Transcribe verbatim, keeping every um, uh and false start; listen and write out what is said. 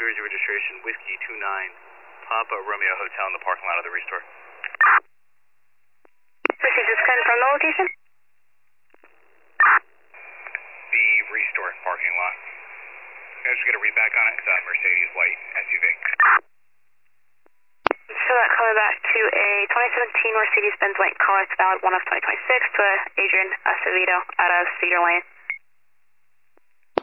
Jersey registration, Whiskey two nine, Papa Romeo Hotel in the parking lot of the Restore. Whiskey, just confirm the location? The Restore parking lot. Can I just get a read back on it? It's a Mercedes white S U V. So that coming back to a twenty seventeen Mercedes-Benz white car. It's valid one of twenty twenty-six to Adrian Acevedo out of Cedar Lane.